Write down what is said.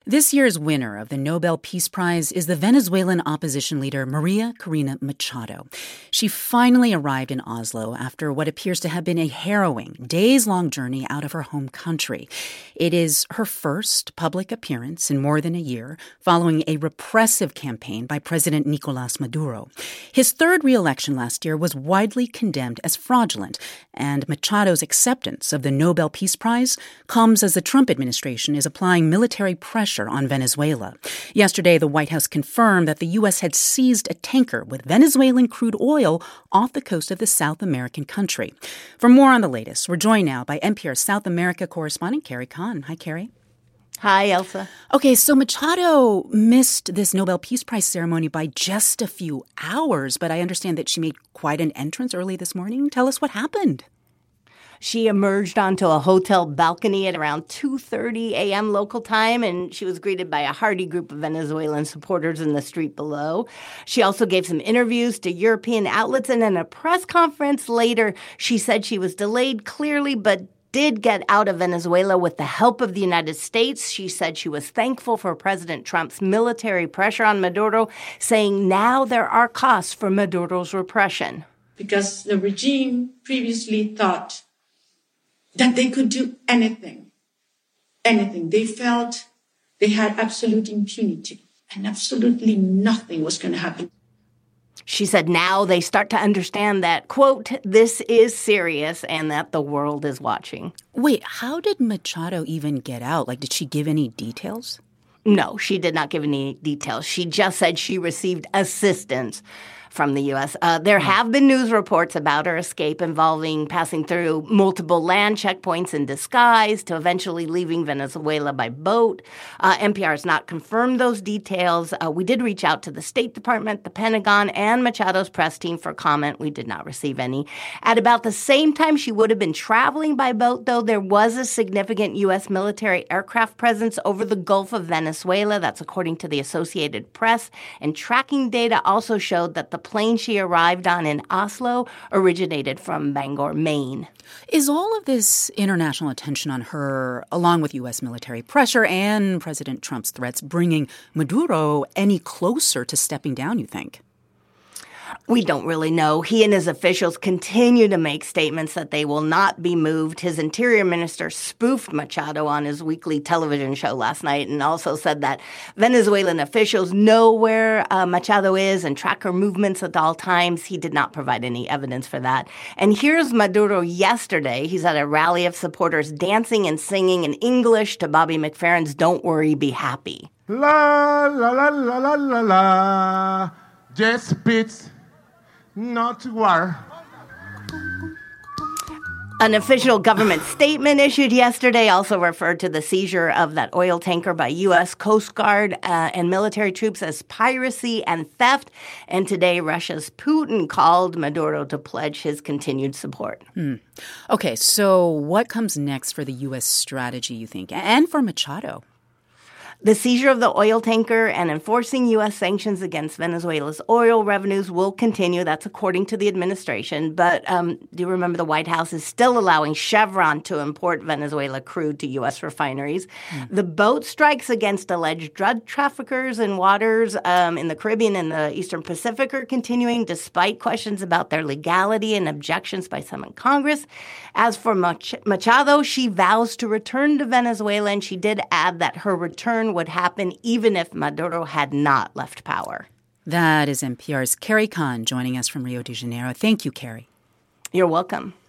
This year's winner of the Nobel Peace Prize is the Venezuelan opposition leader Maria Corina Machado. She finally arrived in Oslo after what appears to have been a harrowing, days-long journey out of her home country. It is her first public appearance in more than a year, following a repressive campaign by President Nicolás Maduro. His third re-election last year was widely condemned as fraudulent, and Machado's acceptance of the Nobel Peace Prize comes as the Trump administration is applying military pressure on Venezuela. Yesterday, the White House confirmed that the U.S. had seized a tanker with Venezuelan crude oil off the coast of the South American country. For more on the latest, we're joined now by NPR's South America correspondent, Carrie Kahn. Hi, Carrie. Hi, Elsa. Okay, so Machado missed this Nobel Peace Prize ceremony by just a few hours, but I understand that she made quite an entrance early this morning. Tell us what happened. She emerged onto a hotel balcony at around 2:30 a.m. local time, and she was greeted by a hearty group of Venezuelan supporters in the street below. She also gave some interviews to European outlets, and in a press conference later, she said she was delayed clearly, but did get out of Venezuela with the help of the United States. She said she was thankful for President Trump's military pressure on Maduro, saying now there are costs for Maduro's repression. Because the regime previously thought that they could do anything. They felt they had absolute impunity and absolutely nothing was going to happen. She said now they start to understand that, quote, this is serious and that the world is watching. Wait, how did Machado even get out? Did she give any details? No, she did not give any details. She just said she received assistance from the U.S. There have been news reports about her escape involving passing through multiple land checkpoints in disguise to eventually leaving Venezuela by boat. NPR has not confirmed those details. We did reach out to the State Department, the Pentagon, and Machado's press team for comment. We did not receive any. At about the same time she would have been traveling by boat, though, there was a significant U.S. military aircraft presence over the Gulf of Venezuela. That's according to the Associated Press. And tracking data also showed that the plane she arrived on in Oslo originated from Bangor, Maine. Is all of this international attention on her, along with U.S. military pressure and President Trump's threats, bringing Maduro any closer to stepping down, you think? We don't really know. He and his officials continue to make statements that they will not be moved. His interior minister spoofed Machado on his weekly television show last night and also said that Venezuelan officials know where Machado is and track her movements at all times. He did not provide any evidence for that. And here's Maduro yesterday. He's at a rally of supporters dancing and singing in English to Bobby McFerrin's Don't Worry, Be Happy. La, la, la, la, la, la, la. Just bits. Not war. An official government statement issued yesterday also referred to the seizure of that oil tanker by U.S. Coast Guard and military troops as piracy and theft. And today, Russia's Putin called Maduro to pledge his continued support. Okay, so what comes next for the U.S. strategy, you think, and for Machado? The seizure of the oil tanker and enforcing U.S. sanctions against Venezuela's oil revenues will continue. That's according to the administration. But do you remember the White House is still allowing Chevron to import Venezuela crude to U.S. refineries? The boat strikes against alleged drug traffickers in waters in the Caribbean and the Eastern Pacific are continuing despite questions about their legality and objections by some in Congress. As for Machado, she vows to return to Venezuela, and she did add that her return would happen even if Maduro had not left power. That is NPR's Carrie Kahn joining us from Rio de Janeiro. Thank you, Carrie. You're welcome.